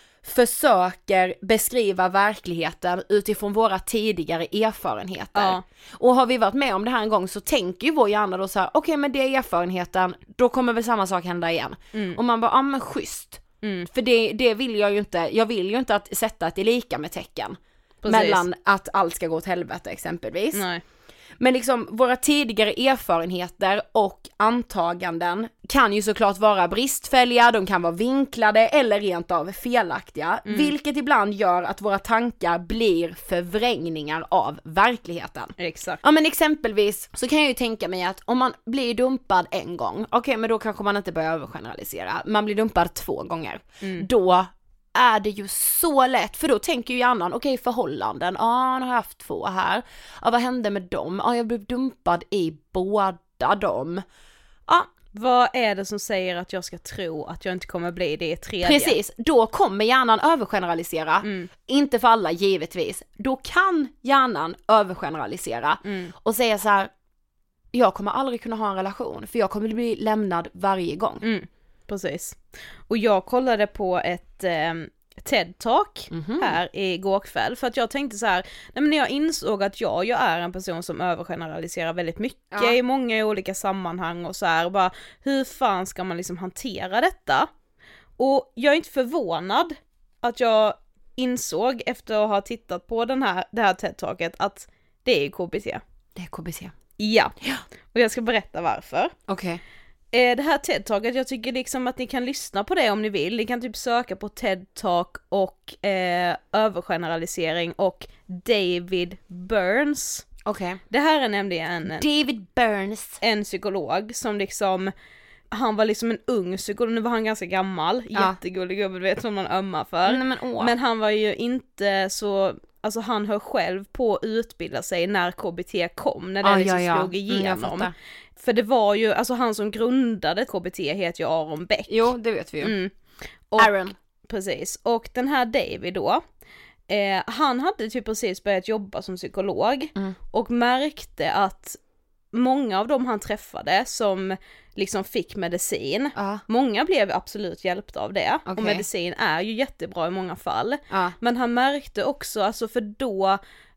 försöker beskriva verkligheten utifrån våra tidigare erfarenheter. Ja. Och har vi varit med om det här en gång så tänker ju vår hjärna då så här: okej okay, men det är erfarenheten, då kommer väl samma sak hända igen. Mm. Och man bara, ja men schysst. Mm. För det, det vill jag ju inte, jag vill ju inte att sätta ett lika med tecken. Precis. Mellan att allt ska gå åt helvete exempelvis. Nej. Men liksom våra tidigare erfarenheter och antaganden kan ju såklart vara bristfälliga, de kan vara vinklade eller rent av felaktiga. Mm. Vilket ibland gör att våra tankar blir förvrängningar av verkligheten. Exakt. Ja men exempelvis så kan jag ju tänka mig att om man blir dumpad en gång, okej okay, men då kanske man inte börjar övergeneralisera. Man blir dumpad två gånger. Mm. Då är det ju så lätt, för då tänker ju hjärnan, okej okay, förhållanden, ja ah, nu har jag haft två här, ja ah, vad hände med dem, ja ah, jag blev dumpad i båda dem, ja ah. Vad är det som säger att jag ska tro att jag inte kommer bli det i tredje? Precis, då kommer hjärnan övergeneralisera, mm. inte för alla givetvis, då kan hjärnan övergeneralisera mm. och säga så här: jag kommer aldrig kunna ha en relation för jag kommer bli lämnad varje gång. Mm. Precis. Och jag kollade på ett eh, TED-talk mm-hmm. här igår kväll för att jag tänkte så här, nej men när jag insåg att jag, jag är en person som övergeneraliserar väldigt mycket ja. i många olika sammanhang och så här, och bara hur fan ska man liksom hantera detta? Och jag är inte förvånad att jag insåg efter att ha tittat på den här, det här TED-talket att det är K B T. Det är K B T. Ja. ja. Och jag ska berätta varför. Okej. Okay. Det här TED-talket, jag tycker liksom att ni kan lyssna på det om ni vill. Ni kan typ söka på TED-talk och eh, övergeneralisering och David Burns. Okej. Okay. Det här är nämligen en, David Burns. En psykolog som liksom, han var liksom en ung psykolog, nu var han ganska gammal, ja. jättegullig gubbe, du vet som man ömmar för. Nej, men, åh. men han var ju inte så, alltså han höll själv på att utbilda sig när K B T kom, när det ah, liksom ja, ja. slog igenom. Mm, för det var ju, alltså han som grundade K B T heter ju Aaron Beck. Jo, det vet vi ju. Mm. Och, Aaron. Precis. Och den här David då, eh, han hade typ precis börjat jobba som psykolog mm. och märkte att många av dem han träffade som liksom fick medicin, uh. många blev absolut hjälpta av det. Okay. Och medicin är ju jättebra i många fall. Uh. Men han märkte också, alltså för då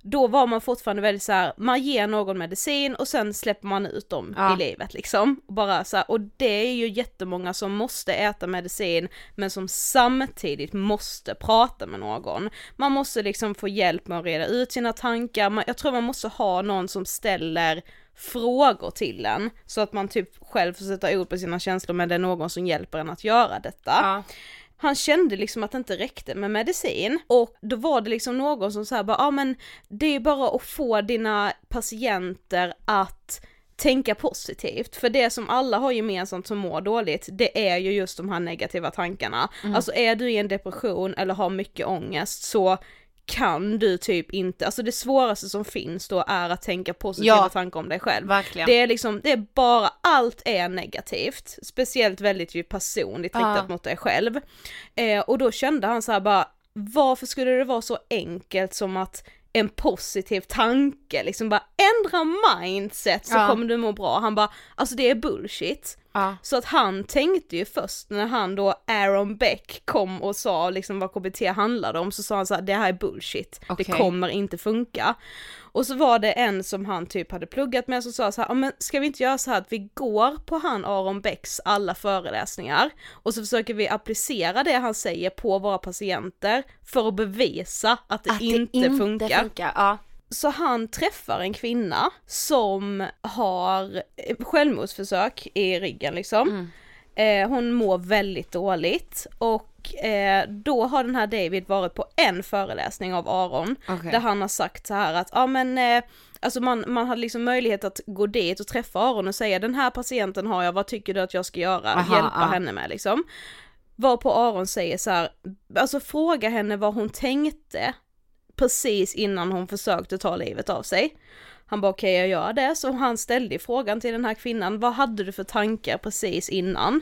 då var man fortfarande väldigt så här, man ger någon medicin och sen släpper man ut dem ja. i livet liksom. Bara så här, och det är ju jättemånga som måste äta medicin men som samtidigt måste prata med någon. Man måste liksom få hjälp med att reda ut sina tankar. Man, jag tror man måste ha någon som ställer frågor till en så att man typ själv får sätta ord på sina känslor, men det är någon som hjälper en att göra detta. Ja. Han kände liksom att det inte räckte med medicin, och då var det liksom någon som sa bara, ja men det är bara att få dina patienter att tänka positivt, för det som alla har gemensamt som mår dåligt, det är ju just de här negativa tankarna. Mm. Alltså är du i en depression eller har mycket ångest, så kan du typ inte, alltså det svåraste som finns då är att tänka positiva ja, tankar om dig själv. Verkligen. Det är liksom, det är bara, allt är negativt, speciellt väldigt ju personligt riktat ja. mot dig själv. Eh, och då kände han så här bara, varför skulle det vara så enkelt som att en positiv tanke, liksom bara ändra mindset så ja. kommer du må bra. Han bara, alltså det är bullshit. Ja. Så att han tänkte ju först när han då, Aaron Beck kom och sa liksom vad K B T handlade om, så sa han så här, det här är bullshit. Okay. Det kommer inte funka. Och så var det en som han typ hade pluggat med som sa så här, men ska vi inte göra så här att vi går på han Aaron Becks alla föreläsningar och så försöker vi applicera det han säger på våra patienter för att bevisa att det, att inte, det inte funkar. funkar. Ja. Så han träffar en kvinna som har självmordsförsök i ryggen liksom. Mm. Eh, hon mår väldigt dåligt, och eh, då har den här David varit på en föreläsning av Aaron okay. där han har sagt så här att ja men eh, alltså man, man hade liksom möjlighet att gå dit och träffa Aaron och säga, den här patienten har jag, vad tycker du att jag ska göra? Aha, Hjälpa ah. henne med liksom. Varpå Aaron säger så här, alltså fråga henne vad hon tänkte precis innan hon försökte ta livet av sig. Han bara okej, okay, jag gör det. Så han ställde frågan till den här kvinnan, vad hade du för tankar precis innan?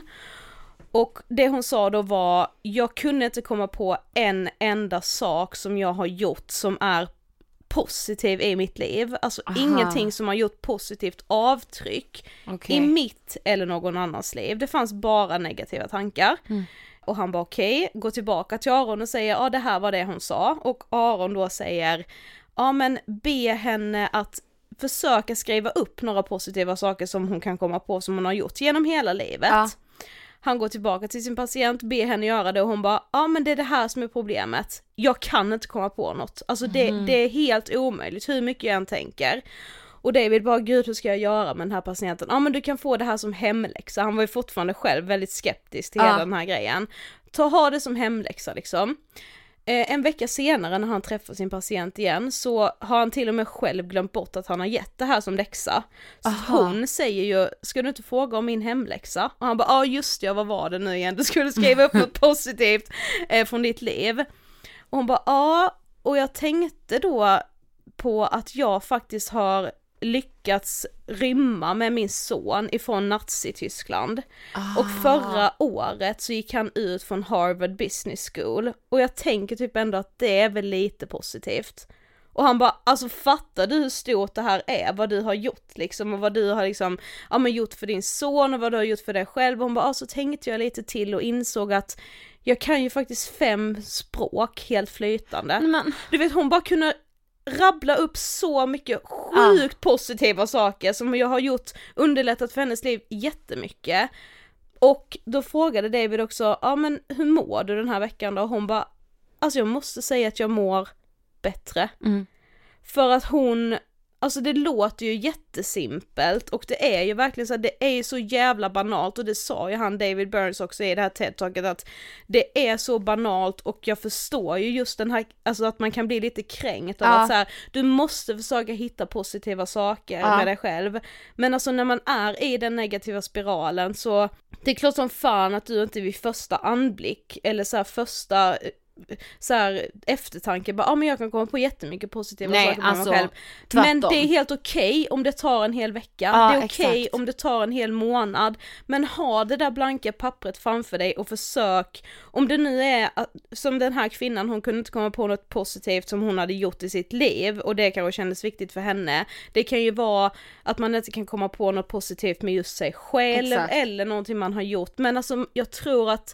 Och det hon sa då var, jag kunde inte komma på en enda sak som jag har gjort som är positiv i mitt liv. Alltså aha. ingenting som har gjort positivt avtryck okay. i mitt eller någon annans liv. Det fanns bara negativa tankar. Mm. Och han bara okej, okay, gå tillbaka till Aaron och säger, ja det här var det hon sa. Och Aaron då säger, ja men be henne att försöka skriva upp några positiva saker som hon kan komma på som hon har gjort genom hela livet. Ja. Han går tillbaka till sin patient, ber henne göra det, och hon bara, ja men det är det här som är problemet. Jag kan inte komma på något. Alltså det, mm. det är helt omöjligt hur mycket jag än tänker. Och David bara, gud hur ska jag göra med den här patienten? Ja men du kan få det här som hemläxa. Han var ju fortfarande själv väldigt skeptisk till ja. hela den här grejen. Ta ha det som hemläxa liksom. Eh, en vecka senare när han träffar sin patient igen så har han till och med själv glömt bort att han har gett det här som läxa. Så hon säger ju, ska du inte fråga om min hemläxa? Och han bara, ja ah, just det, vad var det nu igen? Du skulle skriva upp något positivt eh, från ditt liv. Och hon bara, ja, och jag tänkte då på att jag faktiskt har lyckats rymma med min son ifrån Nazi-Tyskland. Ah. Och förra året så gick han ut från Harvard Business School. Och jag tänker typ ändå att det är väl lite positivt. Och han bara, alltså fattar du hur stort det här är? Vad du har gjort liksom, och vad du har liksom, ja men gjort för din son och vad du har gjort för dig själv. Och hon bara, alltså tänkte jag lite till och insåg att jag kan ju faktiskt fem språk helt flytande. Men. Du vet, hon bara kunde rabbla upp så mycket sjukt ah. positiva saker som jag har gjort, underlättat för hennes liv jättemycket. Och då frågade David också, ja men hur mår du den här veckan då? Och hon bara, alltså jag måste säga att jag mår bättre. Mm. För att hon, alltså det låter ju jättesimpelt och det är ju verkligen så, det är ju så jävla banalt, och det sa ju han David Burns också i det här TED-talket, att det är så banalt, och jag förstår ju just den här, alltså att man kan bli lite kränkt av ja. att så här, du måste försöka hitta positiva saker ja. med dig själv, men alltså när man är i den negativa spiralen så det är klart som fan att du inte vid första anblick eller så här första så här eftertanke bara, ja ah, men jag kan komma på jättemycket positiva Nej, saker på alltså, mig själv. Tvärtom. Men det är helt okej okay om det tar en hel vecka. Ja, det är okej okay om det tar en hel månad. Men ha det där blanka pappret framför dig och försök, om det nu är som den här kvinnan, hon kunde inte komma på något positivt som hon hade gjort i sitt liv, och det kanske kändes viktigt för henne. Det kan ju vara att man inte kan komma på något positivt med just sig själv. Exakt. Eller någonting man har gjort. Men alltså jag tror att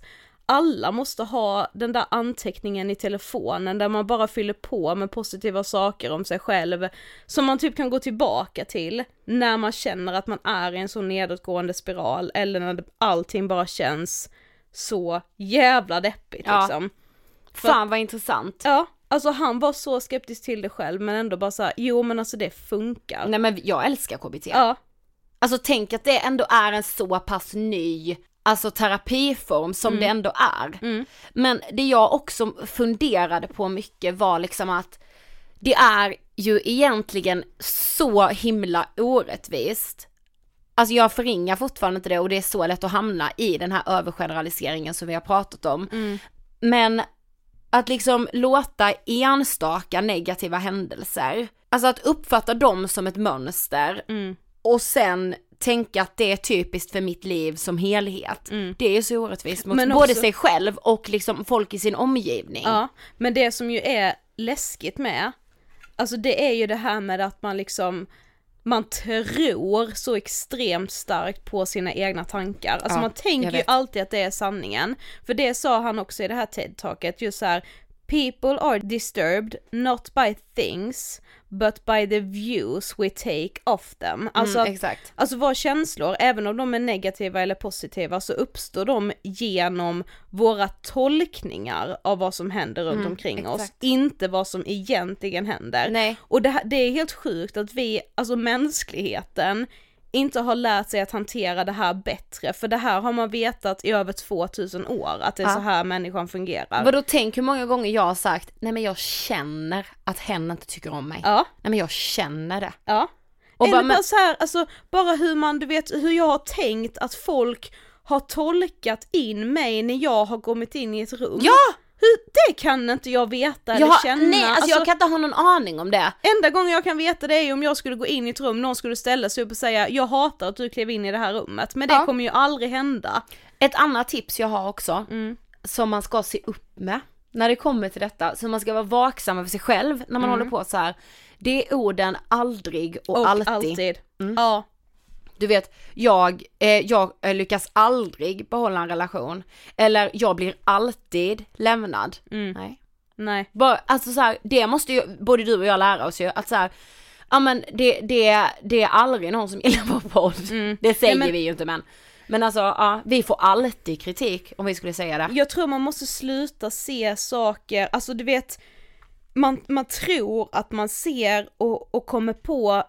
alla måste ha den där anteckningen i telefonen där man bara fyller på med positiva saker om sig själv som man typ kan gå tillbaka till när man känner att man är i en så nedåtgående spiral eller när allting bara känns så jävla deppigt ja. liksom. Fan vad intressant. Ja, alltså han var så skeptisk till det själv men ändå bara så här, jo men alltså det funkar. Nej men jag älskar K B T. Ja. Alltså tänk att det ändå är en så pass ny alltså terapiform som mm. det ändå är. Mm. Men det jag också funderade på mycket var liksom att det är ju egentligen så himla orättvist. Alltså jag förringar fortfarande inte det och det är så lätt att hamna i den här övergeneraliseringen som vi har pratat om. Mm. Men att liksom låta enstaka negativa händelser, alltså att uppfatta dem som ett mönster mm. och sen tänka att det är typiskt för mitt liv som helhet. Mm. Det är ju så orättvist mot men både också, sig själv och liksom folk i sin omgivning. Ja, men det som ju är läskigt med, alltså det är ju det här med att man liksom man tror så extremt starkt på sina egna tankar. Alltså ja, man tänker ju alltid att det är sanningen. För det sa han också i det här TED-talket, just så här: people are disturbed not by things but by the views we take of them. Alltså, mm, att, exakt. alltså våra känslor, även om de är negativa eller positiva, så uppstår de genom våra tolkningar av vad som händer runt mm, omkring exakt. oss, inte vad som egentligen händer. Nej. Och det, det är helt sjukt att vi, alltså mänskligheten, inte har lärt sig att hantera det här bättre, för det här har man vetat i över tvåtusen år, att det är ja. så här människan fungerar. Vadå, tänk hur många gånger jag har sagt, nej men jag känner att hen inte tycker om mig. Ja. Nej men jag känner det. Ja. Och Eller bara, bara men... så här, alltså bara hur man, du vet, hur jag har tänkt att folk har tolkat in mig när jag har kommit in i ett rum. Ja! Hur, det kan inte jag veta eller jag, känna. Nej, alltså, alltså jag kan inte ha någon aning om det. Enda gången jag kan veta det är om jag skulle gå in i ett rum, någon skulle ställa sig upp och säga, jag hatar att du klev in i det här rummet. Men det ja. kommer ju aldrig hända. Ett annat tips jag har också, mm. som man ska se upp med när det kommer till detta, så man ska vara vaksam för sig själv när man mm. håller på så här. Det är orden aldrig och, och alltid. alltid. Mm. Ja. Du vet, jag, eh, jag lyckas aldrig behålla en relation. Eller jag blir alltid lämnad. Mm. Nej. Nej. Bara, alltså så här, det måste ju både du och jag lära oss ju. Att så här, ja men det, det, det är aldrig någon som gillar vår podd. Mm. Det säger ja, men... vi ju inte, men. Men alltså, ja, vi får alltid kritik om vi skulle säga det. Jag tror man måste sluta se saker, alltså du vet... Man, man tror att man ser och, och kommer på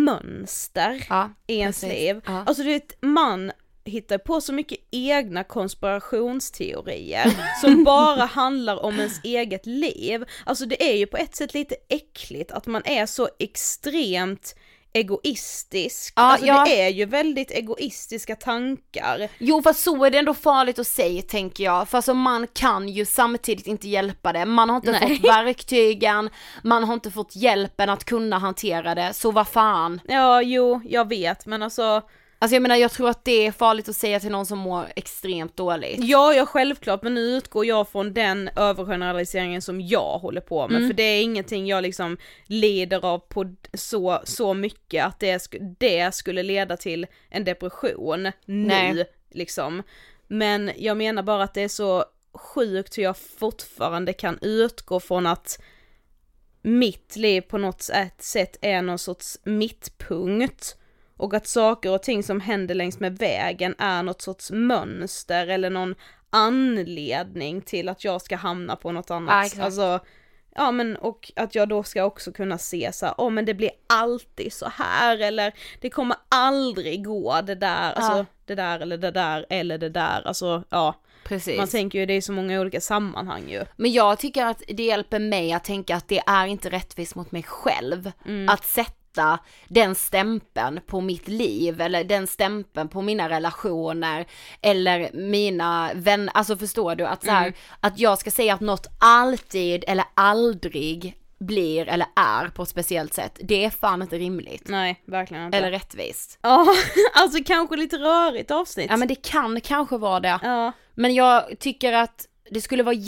mönster ja, i ens precis. liv. Ja. Alltså du vet, man hittar på så mycket egna konspirationsteorier som bara handlar om ens eget liv. Alltså det är ju på ett sätt lite äckligt att man är så extremt egoistisk. Ja, alltså ja. det är ju väldigt egoistiska tankar. Jo, för så är det ändå farligt att säga, tänker jag. För alltså man kan ju samtidigt inte hjälpa det. Man har inte Nej. fått verktygen, man har inte fått hjälpen att kunna hantera det. Så vad fan? Ja, jo, jag vet, men alltså... Alltså jag menar, jag tror att det är farligt att säga till någon som mår extremt dåligt. Ja, ja, självklart, men nu utgår jag från den övergeneraliseringen som jag håller på med, mm. för det är ingenting jag liksom lider av på så, så mycket att det, sk- det skulle leda till en depression nu, Nej. liksom. Men jag menar bara att det är så sjukt hur jag fortfarande kan utgå från att mitt liv på något sätt är någon sorts mittpunkt. Och att saker och ting som händer längs med vägen är något sorts mönster eller någon anledning till att jag ska hamna på något annat. Ja, alltså, ja men och att jag då ska också kunna se så här, åh oh, men det blir alltid så här, eller det kommer aldrig gå det där, ja. alltså det där eller det där eller det där, alltså ja. Precis. Man tänker ju det är så många olika sammanhang ju. Men jag tycker att det hjälper mig att tänka att det är inte rättvist mot mig själv mm. att sätta den stämpeln på mitt liv eller den stämpeln på mina relationer eller mina vänner, alltså förstår du att så här, mm. att jag ska säga att något alltid eller aldrig blir eller är på ett speciellt sätt, det är fan inte rimligt. Nej, verkligen inte. Eller rättvist. Ja, alltså kanske lite rörigt avsnitt. Ja, men det kan kanske vara det. Ja. Men jag tycker att det skulle vara jätte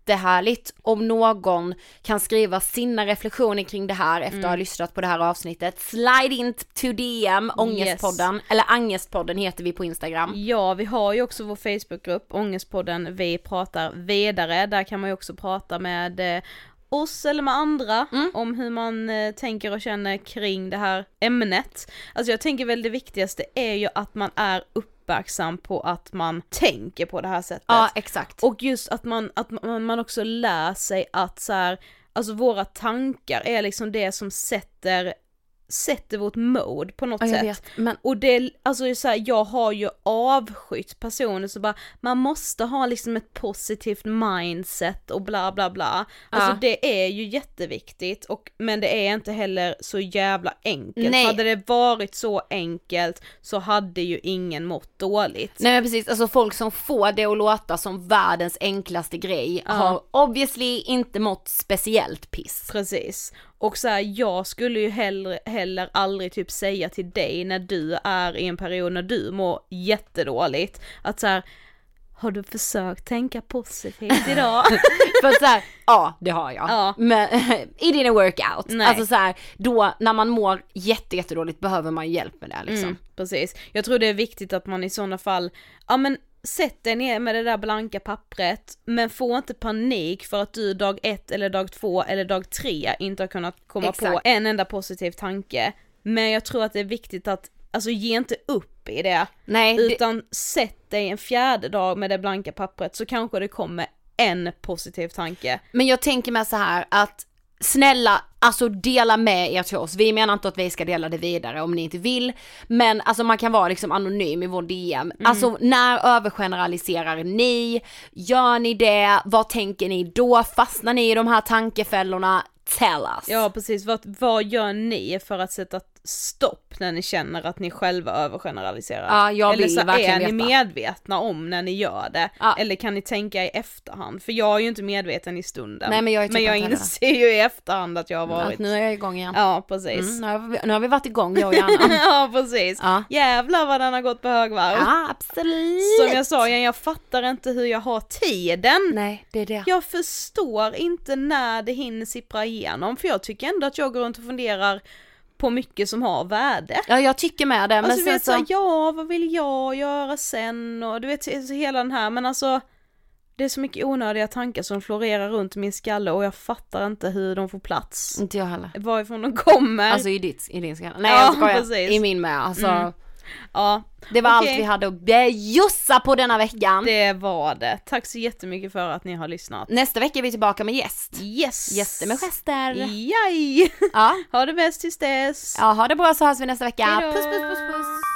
jättehärligt om någon kan skriva sina reflektioner kring det här efter mm. att ha lyssnat på det här avsnittet. Slide in to D M, Ångestpodden, yes. eller Angestpodden heter vi på Instagram. Ja, vi har ju också vår Facebookgrupp, Ångestpodden, vi pratar vidare. Där kan man ju också prata med eh, oss eller med andra mm. om hur man eh, tänker och känner kring det här ämnet. Alltså jag tänker väl det viktigaste är ju att man är uppmärksam på att man tänker på det här sättet. Ja, exakt. Och just att man, att man, man också lär sig att så här, alltså våra tankar är liksom det som sätter sätter vårt mode på något ja, jag sätt. Vet, men... Och det, alltså så här, jag har ju avskytt personer så bara, man måste ha liksom ett positivt mindset och bla bla bla. Alltså ja. Det är ju jätteviktigt, och, men det är inte heller så jävla enkelt. Nej. Hade det varit så enkelt så hade ju ingen mått dåligt. Nej men precis, alltså folk som får det att låta som världens enklaste grej ja. Har obviously inte mått speciellt piss. Precis. Och så här, jag skulle ju heller, heller aldrig typ säga till dig när du är i en period när du mår jättedåligt att så här, har du försökt tänka positivt idag? För så här, ja det har jag. Ja. Men it didn't work out. Nej. Alltså så här, då när man mår jätte, jättedåligt behöver man hjälp med det liksom. Mm, precis. Jag tror det är viktigt att man i sådana fall, ja men sätt dig ner med det där blanka pappret, men få inte panik för att du dag ett eller dag två eller dag tre inte har kunnat komma Exakt. På en enda positiv tanke. Men jag tror att det är viktigt att, alltså ge inte upp i det. Nej, utan det... sätt dig en fjärde dag med det blanka pappret så kanske det kommer en positiv tanke. Men jag tänker mig så här att snälla, alltså dela med er till oss. Vi menar inte att vi ska dela det vidare om ni inte vill. Men alltså man kan vara liksom anonym i vår D M. Mm. Alltså när övergeneraliserar ni? Gör ni det? Vad tänker ni då? Fastnar ni i de här tankefällorna? Tell us. Ja precis, vad, vad gör ni för att sätta stopp när ni känner att ni själva övergeneraliserar? Ja, jag vill eller så verkligen är ni veta. medvetna om när ni gör det? Ja. Eller kan ni tänka i efterhand? För jag är ju inte medveten i stunden. Nej, men jag, är typ men jag inser ju i efterhand att jag har varit... Att nu är jag igång igen. Ja, precis. Mm, nu, har vi, nu har vi varit igång, jag och Janna. Ja, precis. Ja. Jävlar vad den har gått på högvarv. Ja, absolut. Som jag sa, jag fattar inte hur jag har tiden. Nej, det är det. Jag förstår inte när det hinner sippra igenom. För jag tycker ändå att jag går runt och funderar på mycket som har värde. Ja, jag tycker med det. Men alltså, sen vet, så... så... ja, vad vill jag göra sen? Och du vet, hela den här, men alltså det är så mycket onödiga tankar som florerar runt min skalle och jag fattar inte hur de får plats. Inte jag heller. Varifrån de kommer. Alltså i, ditt, i din skalle. Nej, ja, jag skojar. Precis. I min med. Alltså... Mm. Ja, det var okay. allt vi hade att bjussa på denna veckan. Det var det. Tack så jättemycket för att ni har lyssnat. Nästa vecka är vi tillbaka med gäst. Yes. Gäster med gester. Yay. Ja. Ha det bäst tills dess. Ja, ha det bra så hörs vi nästa vecka. Hejdå. Puss, puss, puss, puss.